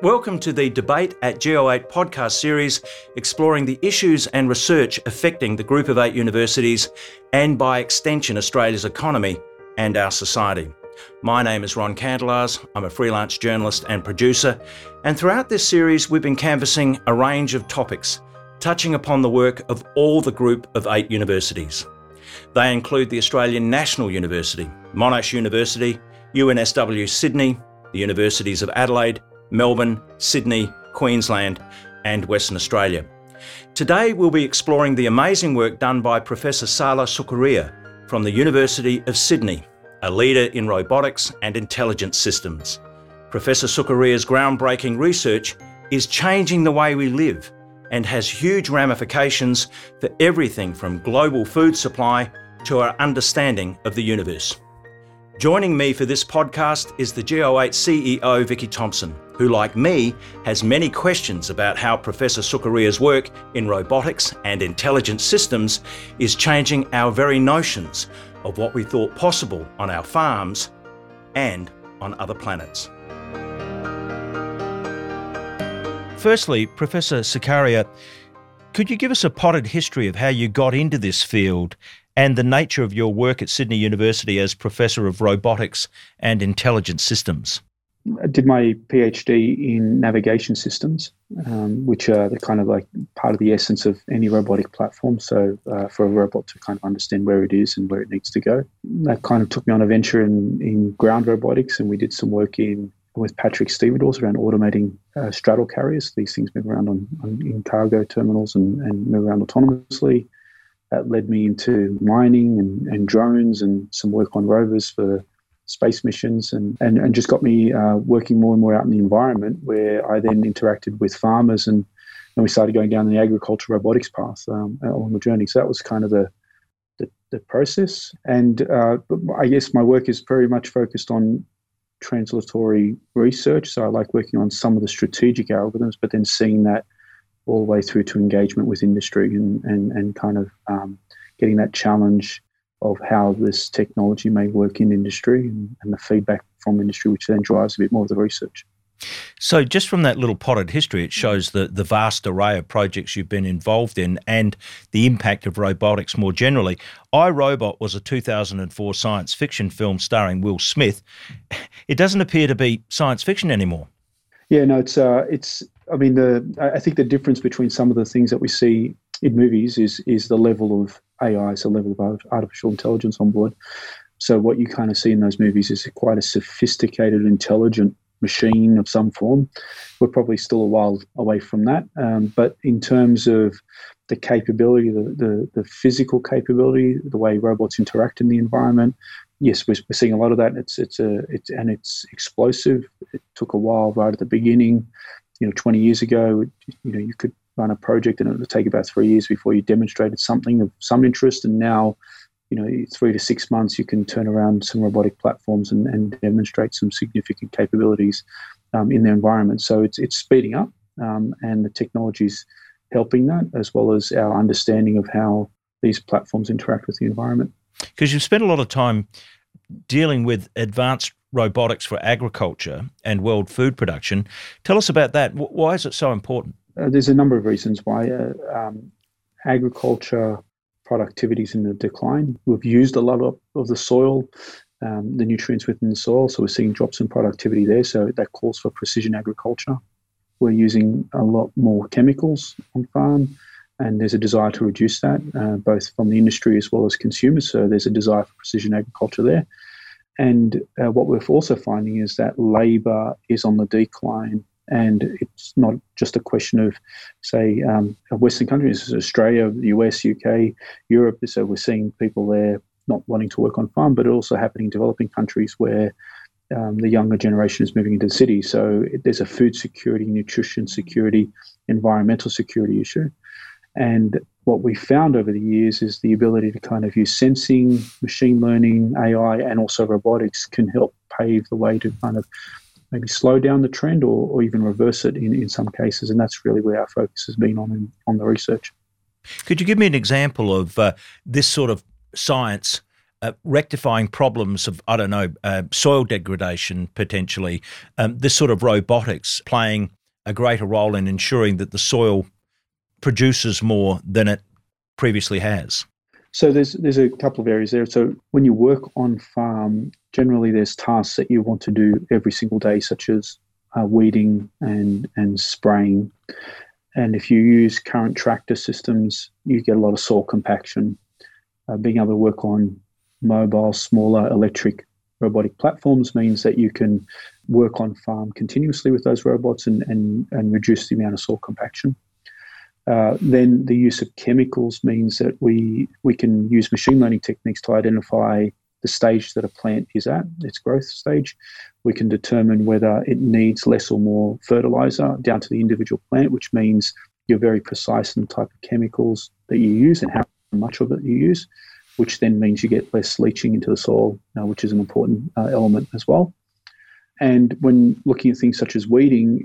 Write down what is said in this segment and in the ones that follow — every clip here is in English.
Welcome to the Debate at Geo8 podcast series exploring the issues and research affecting the Group of 8 universities and, by extension, Australia's economy and our society. My name is Ron Candelars. I'm a freelance journalist and producer, and throughout this series we've been canvassing a range of topics touching upon the work of all the Group of 8 universities. They include the Australian National University, Monash University, UNSW Sydney, the Universities of Adelaide, Melbourne, Sydney, Queensland and Western Australia. Today we'll be exploring the amazing work done by Professor Sala Sukhariya from the University of Sydney, a leader in robotics and intelligent systems. Professor Sukhariya's groundbreaking research is changing the way we live and has huge ramifications for everything from global food supply to our understanding of the universe. Joining me for this podcast is the Geo8 CEO, Vicky Thompson, who, like me, has many questions about how Professor Sukhariya's work in robotics and intelligent systems is changing our very notions of what we thought possible on our farms and on other planets. Firstly, Professor Sukhariya, could you give us a potted history of how you got into this field and the nature of your work at Sydney University as Professor of Robotics and Intelligent Systems? I did my PhD in navigation systems, which are the kind of like part of the essence of any robotic platform. So for a robot to kind of understand where it is and where it needs to go. That kind of took me on a venture in ground robotics, and we did some work with Patrick Stevedores around automating straddle carriers. These things move around in cargo terminals and move around autonomously. That led me into mining and drones and some work on rovers for space missions and just got me working more and more out in the environment, where I then interacted with farmers and we started going down the agriculture robotics path along the journey. So that was kind of the process. And I guess my work is very much focused on translatory research. So I like working on some of the strategic algorithms, but then seeing that all the way through to engagement with industry and kind of getting that challenge of how this technology may work in industry and the feedback from industry, which then drives a bit more of the research. So just from that little potted history, it shows the vast array of projects you've been involved in and the impact of robotics more generally. I, Robot was a 2004 science fiction film starring Will Smith. It doesn't appear to be science fiction anymore. Yeah, no, it's. I mean, I think the difference between some of the things that we see in movies is the level of AI, so level of artificial intelligence on board. So what you kind of see in those movies is quite a sophisticated, intelligent machine of some form. We're probably still a while away from that. But in terms of the capability, the physical capability, the way robots interact in the environment, yes, we're seeing a lot of that. It's explosive. It took a while right at the beginning. 20 years ago, you could run a project and it would take about 3 years before you demonstrated something of some interest. And now, 3 to 6 months, you can turn around some robotic platforms and demonstrate some significant capabilities in their environment. So it's speeding up, and the technology's helping that, as well as our understanding of how these platforms interact with the environment. Because you've spent a lot of time dealing with advanced robotics for agriculture and world food production. Tell us about that. Why is it so important? There's a number of reasons why. Agriculture productivity is in the decline. We've used a lot of the soil, the nutrients within the soil, so we're seeing drops in productivity there. So that calls for precision agriculture. We're using a lot more chemicals on farm, and there's a desire to reduce that, both from the industry as well as consumers. So there's a desire for precision agriculture there. And what we're also finding is that labour is on the decline, and it's not just a question of, say, Western countries, Australia, the US, UK, Europe. So we're seeing people there not wanting to work on farm, but also happening in developing countries where the younger generation is moving into the city. So there's a food security, nutrition security, environmental security issue. And what we found over the years is the ability to kind of use sensing, machine learning, AI, and also robotics can help pave the way to kind of maybe slow down the trend or even reverse it in some cases. And that's really where our focus has been on the research. Could you give me an example of this sort of science rectifying problems of, soil degradation potentially, this sort of robotics playing a greater role in ensuring that the soil produces more than it previously has? So there's a couple of areas there. So when you work on farm, generally there's tasks that you want to do every single day, such as weeding and spraying. And if you use current tractor systems, you get a lot of soil compaction. Being able to work on mobile, smaller electric robotic platforms means that you can work on farm continuously with those robots and reduce the amount of soil compaction. Then the use of chemicals means that we can use machine learning techniques to identify the stage that a plant is at, its growth stage. We can determine whether it needs less or more fertilizer down to the individual plant, which means you're very precise in the type of chemicals that you use and how much of it you use, which then means you get less leaching into the soil, which is an important element as well. And when looking at things such as weeding,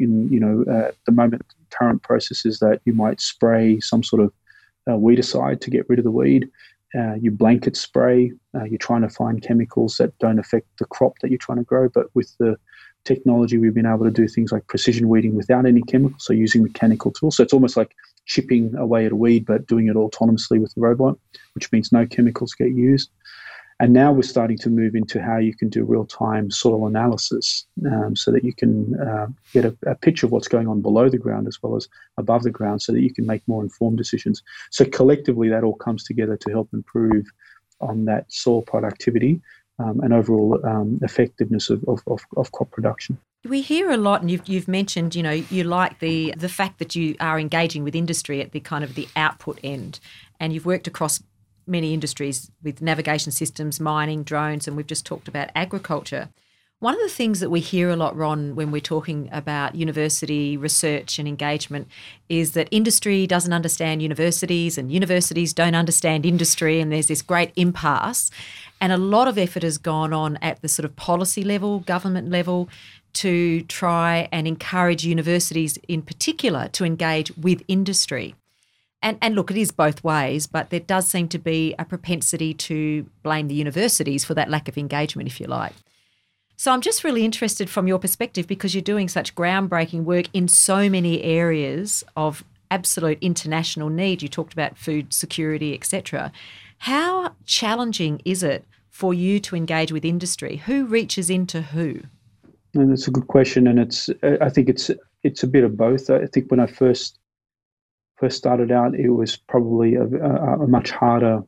at the moment, current processes that you might spray some sort of weedicide to get rid of the weed. You blanket spray. You're trying to find chemicals that don't affect the crop that you're trying to grow. But with the technology, we've been able to do things like precision weeding without any chemicals, so using mechanical tools. So it's almost like chipping away at a weed, but doing it autonomously with the robot, which means no chemicals get used. And now we're starting to move into how you can do real-time soil analysis so that you can get a picture of what's going on below the ground as well as above the ground so that you can make more informed decisions. So collectively, that all comes together to help improve on that soil productivity and overall effectiveness of crop production. We hear a lot, and you've mentioned, you like the fact that you are engaging with industry at the kind of the output end, and you've worked across many industries with navigation systems, mining, drones, and we've just talked about agriculture. One of the things that we hear a lot, Ron, when we're talking about university research and engagement is that industry doesn't understand universities and universities don't understand industry, and there's this great impasse. And a lot of effort has gone on at the sort of policy level, government level, to try and encourage universities in particular to engage with industry. And look, it is both ways, but there does seem to be a propensity to blame the universities for that lack of engagement, if you like. So I'm just really interested from your perspective, because you're doing such groundbreaking work in so many areas of absolute international need. You talked about food security, etc. How challenging is it for you to engage with industry? Who reaches into who? And that's a good question, and I think it's a bit of both. I think when I first started out, it was probably a much harder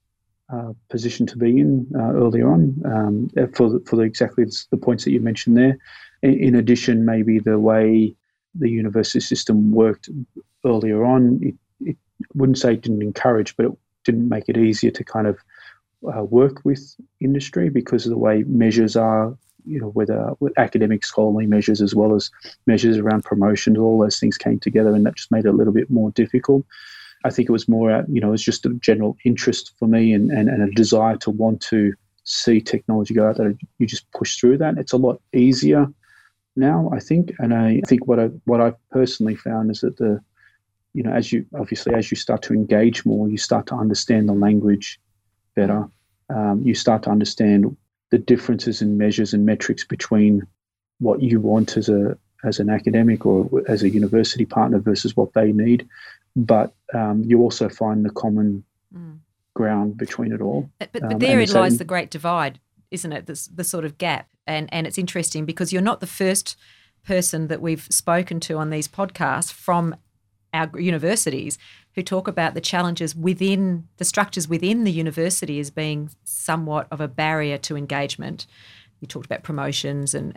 position to be in earlier on for exactly the points that you mentioned there. In addition, maybe the way the university system worked earlier on, it wouldn't say it didn't encourage, but it didn't make it easier to kind of work with industry because of the way measures are, with academic scholarly measures as well as measures around promotions, all those things came together, and that just made it a little bit more difficult. I think it was more, it's just a general interest for me and a desire to want to see technology go out there. You just push through that. It's a lot easier now, I think. And I think what I personally found is that as you start to engage more, you start to understand the language better. You start to understand the differences in measures and metrics between what you want as an academic or as a university partner versus what they need. But you also find the common ground between it all. But therein lies the great divide, isn't it? The sort of gap. And it's interesting because you're not the first person that we've spoken to on these podcasts from our universities who talk about the challenges within the structures within the university as being somewhat of a barrier to engagement. You talked about promotions and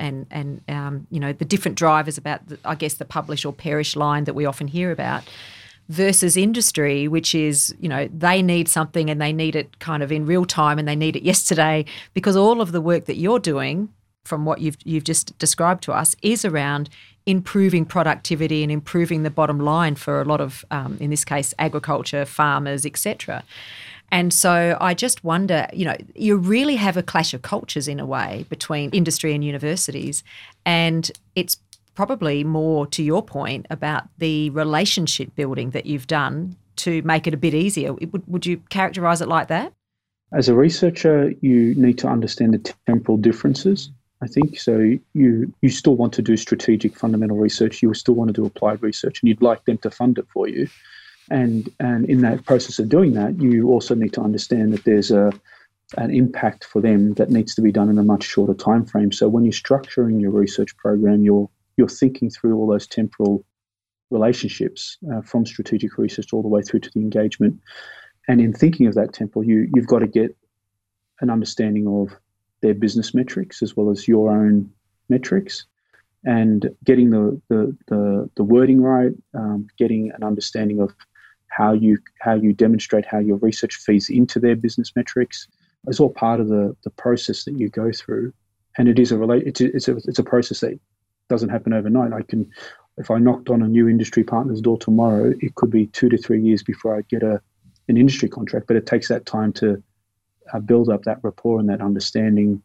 the different drivers about, the publish or perish line that we often hear about, versus industry, which is, they need something and they need it kind of in real time and they need it yesterday, because all of the work that you're doing, from what you've just described to us, is around improving productivity and improving the bottom line for a lot of, in this case, agriculture, farmers, etc. And so I just wonder, you really have a clash of cultures in a way between industry and universities, and it's probably more to your point about the relationship building that you've done to make it a bit easier. Would you characterise it like that? As a researcher, you need to understand the temporal differences, I think. So you still want to do strategic fundamental research. You still want to do applied research, and you'd like them to fund it for you. And in that process of doing that, you also need to understand that there's an impact for them that needs to be done in a much shorter time frame. So when you're structuring your research program, you're thinking through all those temporal relationships from strategic research all the way through to the engagement. And in thinking of that temporal, you've got to get an understanding of their business metrics as well as your own metrics, and getting the wording right, getting an understanding of how you demonstrate how your research feeds into their business metrics is all part of the process that you go through. And it is it's a process that doesn't happen overnight. If I knocked on a new industry partner's door tomorrow, it could be 2 to 3 years before I get an industry contract, but it takes that time to build up that rapport and that understanding,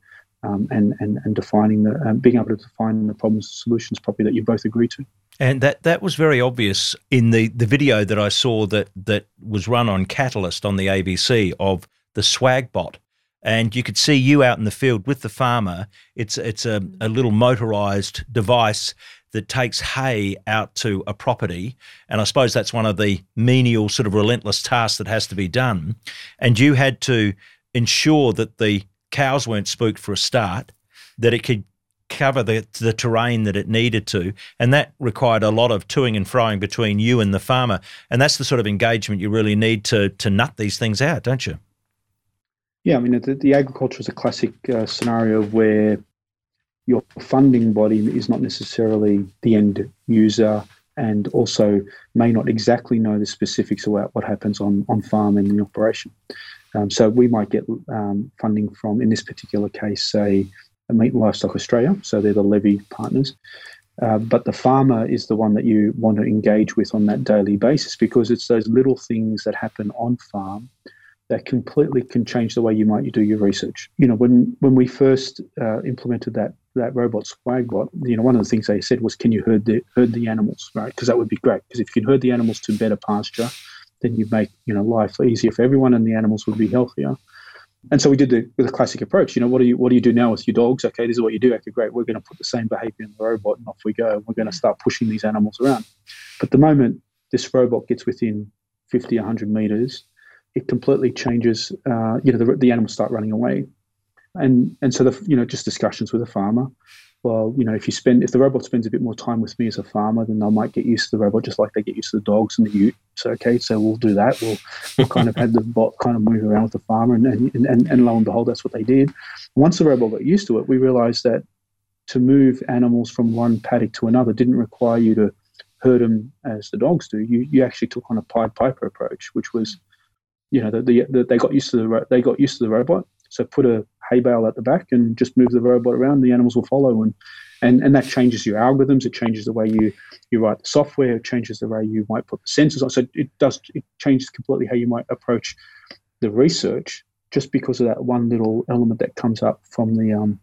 and defining being able to define the problems and solutions properly that you both agree to. And that was very obvious in the video that I saw that was run on Catalyst on the ABC of the SwagBot. And you could see you out in the field with the farmer. It's a little motorised device that takes hay out to a property. And I suppose that's one of the menial sort of relentless tasks that has to be done. And you had to ensure that the cows weren't spooked for a start, that it could cover the terrain that it needed to. And that required a lot of toing and froing between you and the farmer. And that's the sort of engagement you really need to nut these things out, don't you? Yeah, I mean, the agriculture is a classic scenario where your funding body is not necessarily the end user, and also may not exactly know the specifics about what happens on farm and in the operation. So we might get funding from, in this particular case, say, Meat and Livestock Australia, so they're the levy partners. But the farmer is the one that you want to engage with on that daily basis, because it's those little things that happen on farm that completely can change the way you might do your research. You know, when we first implemented that robot SwagBot, you know, one of the things they said was, can you herd the animals, right? Because that would be great. Because if you can herd the animals to better pasture, then you make, you know, life easier for everyone, and the animals would be healthier. And so we did the classic approach. You know, what do you do now with your dogs? Okay, this is what you do. Okay, great. We're going to put the same behavior in the robot, and off we go. We're going to start pushing these animals around. But the moment this robot gets within 50, 100 meters, it completely changes. You know, the animals start running away, and so just discussions with the farmer. Well, you know, if the robot spends a bit more time with me as a farmer, then they might get used to the robot, just like they get used to the dogs and the ute. So okay, so we'll do that. We'll kind of have the bot kind of move around with the farmer, and lo and behold, that's what they did. Once the robot got used to it, we realised that to move animals from one paddock to another didn't require you to herd them as the dogs do. You actually took on a Pied Piper approach, which was, you know, they got used to the robot. So put a hay bale at the back and just move the robot around. The animals will follow, and that changes your algorithms. It changes the way you write the software. It changes the way you might put the sensors on. So it changes completely how you might approach the research, just because of that one little element that comes up from the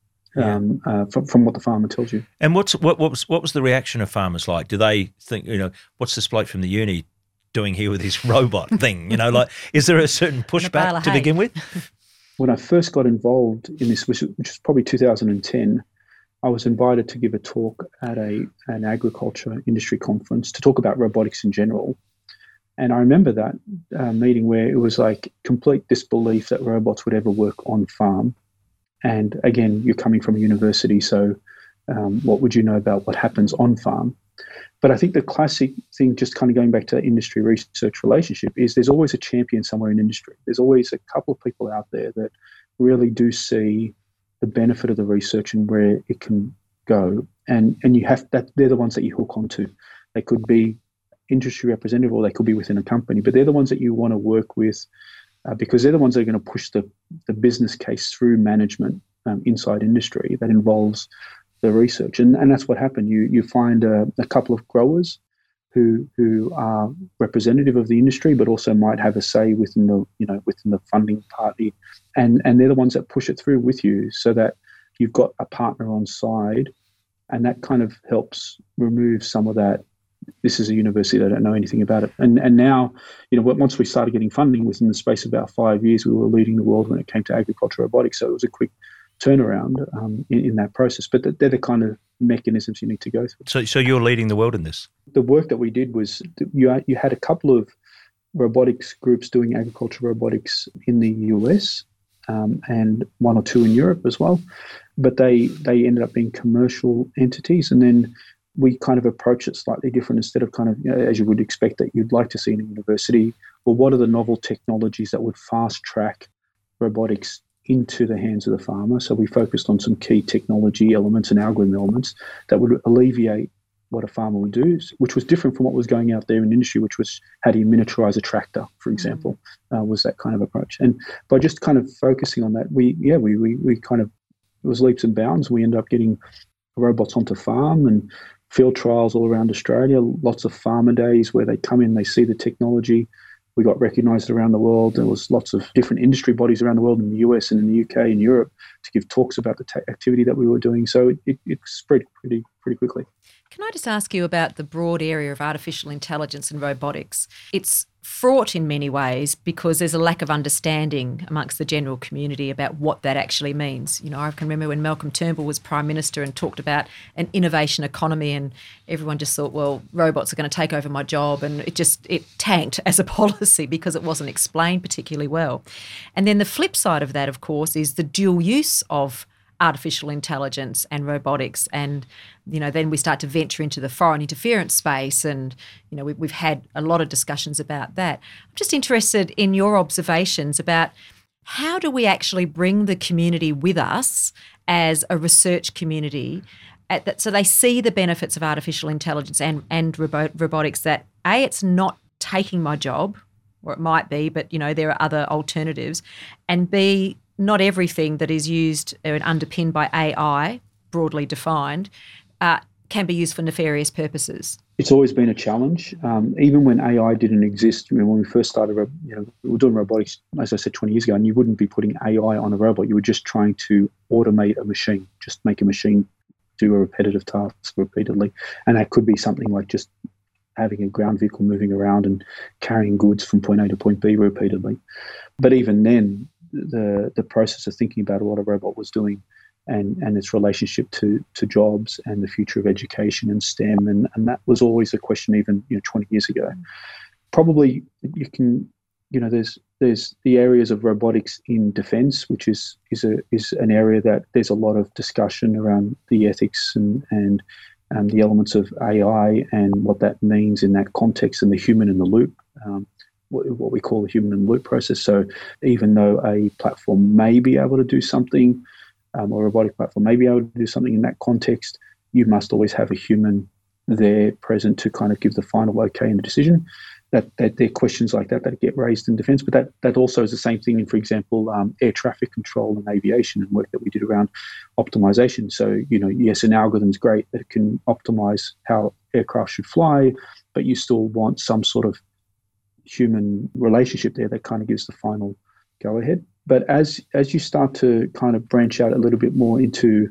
from what the farmer tells you. And what was the reaction of farmers like? Do they think, you know, what's this bloke from the uni doing here with his robot thing? You know, like, is there a certain pushback to begin with? When I first got involved in this, which was probably 2010, I was invited to give a talk at an agriculture industry conference to talk about robotics in general. And I remember that meeting where it was like complete disbelief that robots would ever work on farm. And again, you're coming from a university, so what would you know about what happens on farm? But I think the classic thing, just kind of going back to that industry research relationship, is there's always a champion somewhere in industry. There's always a couple of people out there that really do see the benefit of the research and where it can go. And you have that, they're the ones that you hook onto. They could be industry representative, or they could be within a company, but they're the ones that you want to work with because they're the ones that are going to push the business case through management inside industry that involves the research. And that's what happened. You find a couple of growers who are representative of the industry, but also might have a say within the funding party, and they're the ones that push it through with you, so that you've got a partner on side, and that kind of helps remove some of that this is a university that don't know anything about it. And now, once we started getting funding, within the space of about 5 years, we were leading the world when it came to agriculture robotics. So it was a quick turnaround in that process. But they're the kind of mechanisms you need to go through. So you're leading the world in this? The work that we did was you had a couple of robotics groups doing agriculture robotics in the US and one or two in Europe as well. But they ended up being commercial entities. And then we kind of approach it slightly different. Instead of kind of, as you would expect that you'd like to see in a university, well, what are the novel technologies that would fast track robotics into the hands of the farmer? So we focused on some key technology elements and algorithm elements that would alleviate what a farmer would do, which was different from what was going out there in industry, which was how do you miniaturize a tractor, for example, was that kind of approach. And by just kind of focusing on that, we kind of, it was leaps and bounds. We ended up getting robots onto farm and field trials all around Australia, lots of farmer days where they come in, they see the technology. We got recognised around the world. There was lots of different industry bodies around the world in the US and in the UK and Europe to give talks about the activity that we were doing. So it spread pretty quickly. Can I just ask you about the broad area of artificial intelligence and robotics? It's fraught in many ways because there's a lack of understanding amongst the general community about what that actually means. I can remember when Malcolm Turnbull was Prime Minister and talked about an innovation economy, and everyone just thought, well, robots are going to take over my job, and it tanked as a policy because it wasn't explained particularly well. And then the flip side of that, of course, is the dual use of artificial intelligence and robotics, and then we start to venture into the foreign interference space, and we've had a lot of discussions about that. I'm just interested in your observations about how do we actually bring the community with us as a research community so they see the benefits of artificial intelligence and robotics, that A, it's not taking my job, or it might be, but there are other alternatives, and B, not everything that is used and underpinned by AI, broadly defined, can be used for nefarious purposes. It's always been a challenge. Even when AI didn't exist, when we first started, we were doing robotics, as I said, 20 years ago, and you wouldn't be putting AI on a robot. You were just trying to automate a machine, just make a machine do a repetitive task repeatedly. And that could be something like just having a ground vehicle moving around and carrying goods from point A to point B repeatedly. But even then, the process of thinking about what a robot was doing and its relationship to jobs and the future of education and STEM, and that was always a question even 20 years ago. Probably you can, there's the areas of robotics in defence, which is an area that there's a lot of discussion around the ethics and the elements of AI and what that means in that context, and the human in the loop. What we call the human in the loop process. So even though a platform may be able to do something, or a robotic platform may be able to do something in that context, you must always have a human there present to kind of give the final okay and the decision. That there are questions like that get raised in defence, but that also is the same thing in, for example, air traffic control and aviation and work that we did around optimization. So, yes, an algorithm's great that it can optimize how aircraft should fly, but you still want some sort of human relationship there that kind of gives the final go ahead. But as you start to kind of branch out a little bit more into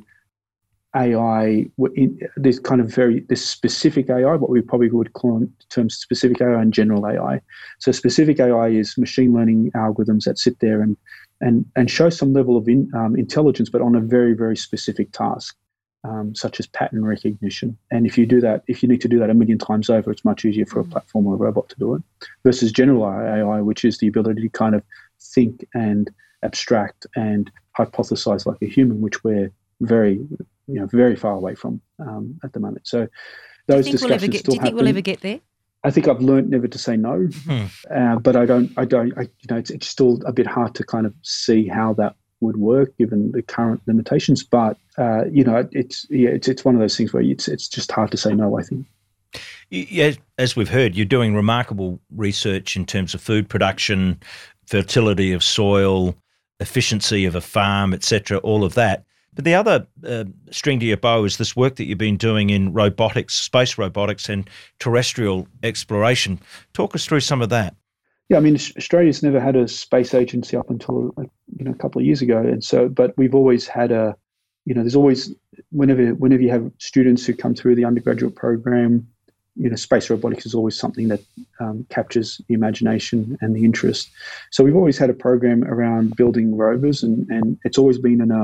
AI, there's kind of this specific AI, what we probably would call in terms of specific AI and general AI. So specific AI is machine learning algorithms that sit there and show some level of intelligence, but on a very, very specific task. Such as pattern recognition. And if you need to do that 1 million times over, it's much easier for a platform or a robot to do it, versus general AI, which is the ability to kind of think and abstract and hypothesize like a human, which we're very, very far away from at the moment. So those discussions still happen. Do you think we'll ever get there? I think I've learned never to say no, but I don't. It's still a bit hard to kind of see how that would work given the current limitations, but it's one of those things where it's just hard to say no, I think. Yeah, as we've heard, you're doing remarkable research in terms of food production, fertility of soil, efficiency of a farm, etc., all of that. But the other string to your bow is this work that you've been doing in robotics, space robotics and terrestrial exploration. Talk us through some of that. Yeah, I mean, Australia's never had a space agency up until a couple of years ago, and so, but we've always had there's always, whenever you have students who come through the undergraduate program, space robotics is always something that captures the imagination and the interest. So we've always had a program around building rovers, and it's always been on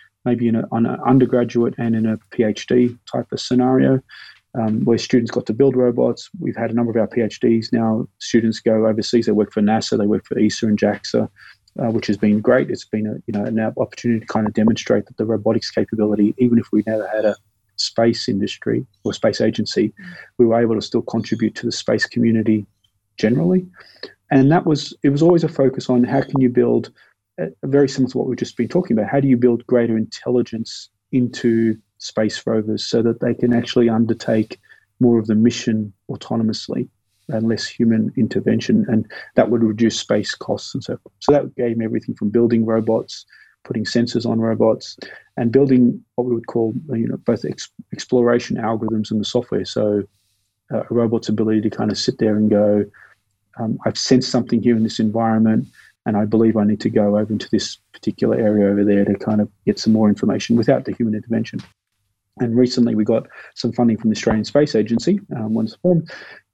an undergraduate and in a PhD type of scenario, where students got to build robots. We've had a number of our PhDs now. Students go overseas. They work for NASA. They work for ESA and JAXA, which has been great. It's been an opportunity to kind of demonstrate that the robotics capability, even if we never had a space industry or space agency, we were able to still contribute to the space community generally. And it was always a focus on how can you build, very similar to what we've just been talking about, how do you build greater intelligence into space rovers so that they can actually undertake more of the mission autonomously and less human intervention, and that would reduce space costs and so forth. So that gave everything from building robots, putting sensors on robots, and building what we would call both exploration algorithms and the software. So a robot's ability to kind of sit there and go, I've sensed something here in this environment, and I believe I need to go over into this particular area over there to kind of get some more information without the human intervention. And recently we got some funding from the Australian Space Agency, once formed,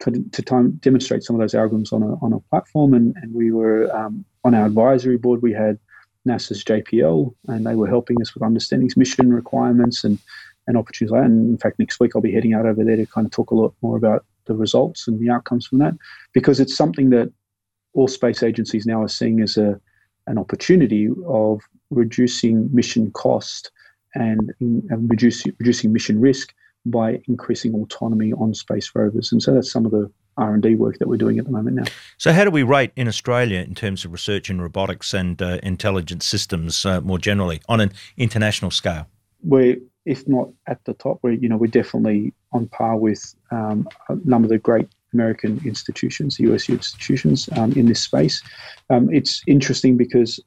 to demonstrate some of those algorithms on a platform. And we were, on our advisory board, we had NASA's JPL, and they were helping us with understanding mission requirements and opportunities like that. And in fact, next week I'll be heading out over there to kind of talk a lot more about the results and the outcomes from that, because it's something that all space agencies now are seeing as an opportunity of reducing mission cost and reducing mission risk by increasing autonomy on space rovers. And so that's some of the R&D work that we're doing at the moment now. So how do we rate in Australia in terms of research in robotics and intelligent systems more generally on an international scale? We're, if not at the top, we're definitely on par with a number of the great American institutions, US institutions in this space. It's interesting because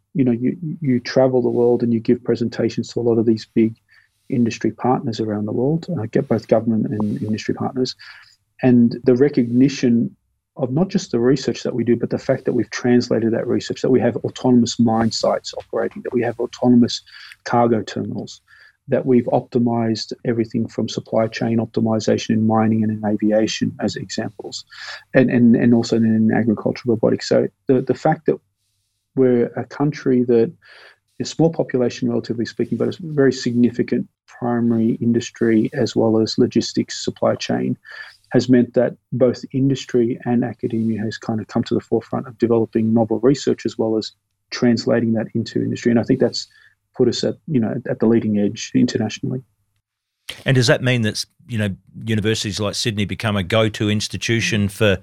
you travel the world and you give presentations to a lot of these big industry partners around the world, get both government and industry partners, and the recognition of not just the research that we do, but the fact that we've translated that research, that we have autonomous mine sites operating, that we have autonomous cargo terminals, that we've optimized everything from supply chain optimization in mining and in aviation as examples, and also in agricultural robotics. So the fact that we're a country that is small population, relatively speaking, but it's very significant primary industry as well as logistics supply chain, has meant that both industry and academia has kind of come to the forefront of developing novel research as well as translating that into industry. And I think that's put us at the leading edge internationally. And does that mean that universities like Sydney become a go-to institution for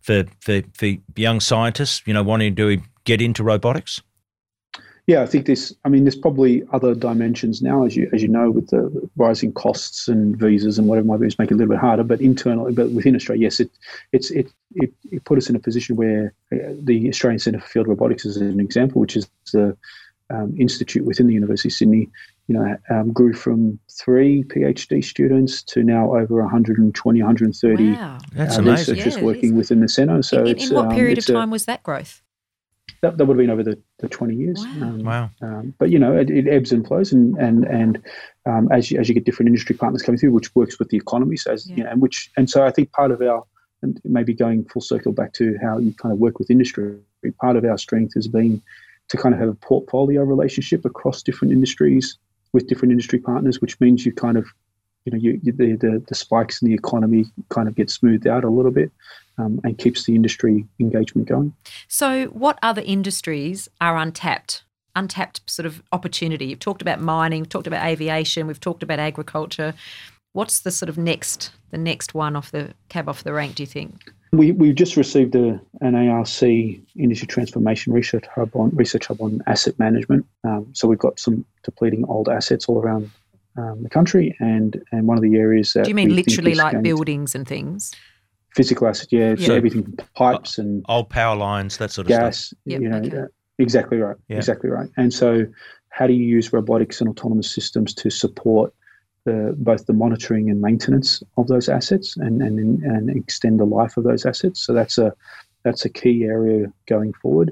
young scientists wanting to get into robotics? Yeah, I think there's probably other dimensions now, as you know, with the rising costs and visas and whatever might be, it's making it a little bit harder. But internally, but within Australia, yes, it put us in a position where the Australian Centre for Field Robotics is an example, which is the institute within the University of Sydney, grew from 3 PhD students to now over 120, 130 wow. That's amazing. researchers working within the centre. So in what period of time was that growth? That would have been over the 20 years. Wow. But it ebbs and flows, and as you get different industry partners coming through, which works with the economy. So so I think part of our, and maybe going full circle back to how you kind of work with industry, part of our strength has been to kind of have a portfolio relationship across different industries with different industry partners, which means you kind of, the spikes in the economy kind of get smoothed out a little bit, and keeps the industry engagement going. So what other industries are untapped sort of opportunity? You've talked about mining, we've talked about aviation, we've talked about agriculture. What's the sort of next one off the rank, do you think? We just received an ARC Industry Transformation Research Hub on asset management. So we've got some depleting old assets all around the country, and one of the areas that... Do you mean literally like buildings and things? Physical assets, yeah. So everything from pipes and... Old power lines, that sort of gas, stuff. Okay. Exactly right, exactly right. And so how do you use robotics and autonomous systems to support both the monitoring and maintenance of those assets and extend the life of those assets? So that's a key area going forward.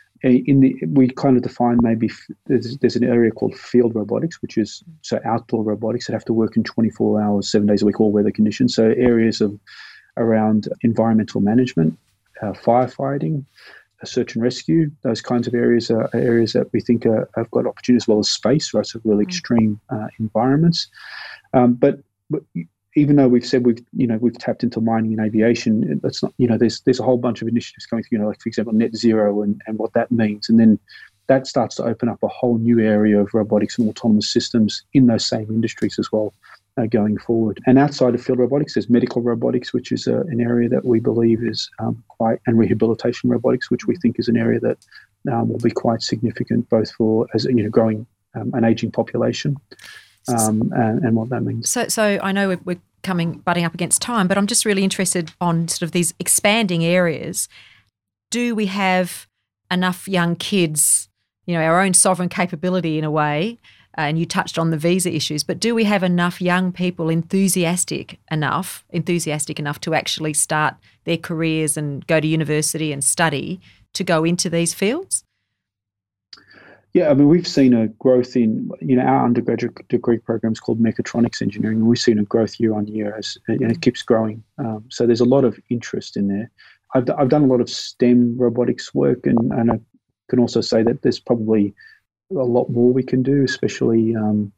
We kind of define maybe there's an area called field robotics, which is outdoor robotics that have to work in 24 hours, 7 days a week, all weather conditions. So areas of around environmental management, firefighting, search and rescue. Those kinds of areas are areas that we think have got opportunity, as well as space, right? So really extreme environments. But even though we've said we've tapped into mining and aviation, that's not, there's a whole bunch of initiatives going through, like for example net zero and what that means, and then that starts to open up a whole new area of robotics and autonomous systems in those same industries as well, going forward. And outside of field robotics, there's medical robotics, which is an area that we believe is and rehabilitation robotics, which we think is an area that will be quite significant, both for growing an aging population and what that means. So I know we're butting up against time, but I'm just really interested on sort of these expanding areas. Do we have enough young kids, our own sovereign capability in a way, and you touched on the visa issues, but do we have enough young people enthusiastic enough to actually start their careers and go to university and study to go into these fields? Yeah, I mean, we've seen a growth in, our undergraduate degree program is called Mechatronics Engineering, and we've seen a growth year on year as it keeps growing. So there's a lot of interest in there. I've done a lot of STEM robotics work, and I can also say that there's probably a lot more we can do, especially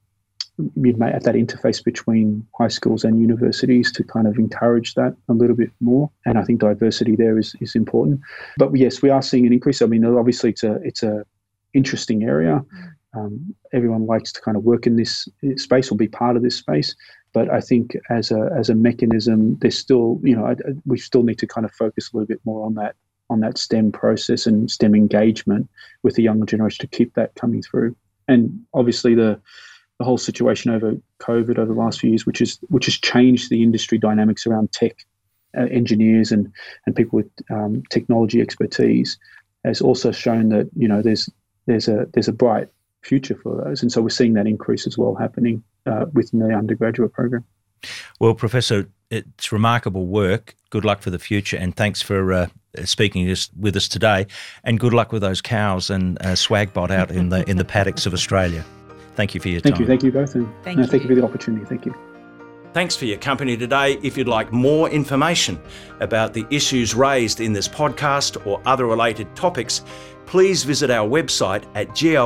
at that interface between high schools and universities, to kind of encourage that a little bit more. And I think diversity there is important. But yes, we are seeing an increase. I mean, obviously it's a interesting area. Everyone likes to kind of work in this space or be part of this space. But I think as a mechanism, there's still, we still need to kind of focus a little bit more on that STEM process and STEM engagement with the younger generation to keep that coming through. And obviously the whole situation over COVID over the last few years, which has changed the industry dynamics around tech engineers and people with technology expertise, has also shown that there's a bright future for those. And so we're seeing that increase as well happening within the undergraduate program. Well, Professor, it's remarkable work. Good luck for the future, and thanks for speaking with us today. And good luck with those cows and Swagbot out in the paddocks of Australia. Thank you for your time. Thank you both, and thank you for the opportunity. Thank you. Thanks for your company today. If you'd like more information about the issues raised in this podcast or other related topics, please visit our website at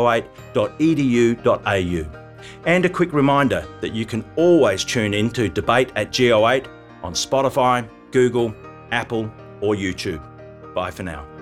go8.edu.au. And a quick reminder that you can always tune in to Debate at Go8 on Spotify, Google, Apple or YouTube. Bye for now.